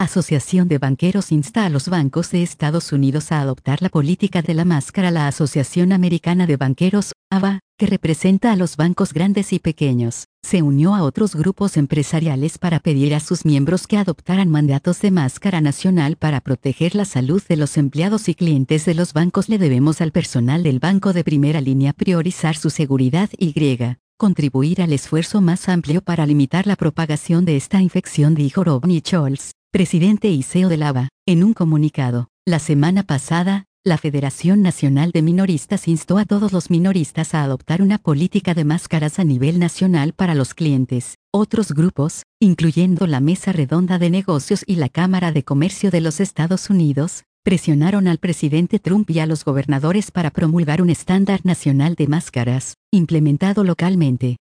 Asociación de Banqueros insta a los bancos de Estados Unidos a adoptar la política de la máscara. La Asociación Americana de Banqueros, ABA, que representa a los bancos grandes y pequeños, se unió a otros grupos empresariales para pedir a sus miembros que adoptaran mandatos de máscara nacional para proteger la salud de los empleados y clientes de los bancos. Le debemos al personal del banco de primera línea priorizar su seguridad y contribuir al esfuerzo más amplio para limitar la propagación de esta infección, dijo Rodney Scholz, presidente y CEO del ABA, en un comunicado. La semana pasada, la Federación Nacional de Minoristas instó a todos los minoristas a adoptar una política de máscaras a nivel nacional para los clientes. Otros grupos, incluyendo la Mesa Redonda de Negocios y la Cámara de Comercio de los Estados Unidos, presionaron al presidente Trump y a los gobernadores para promulgar un estándar nacional de máscaras, implementado localmente.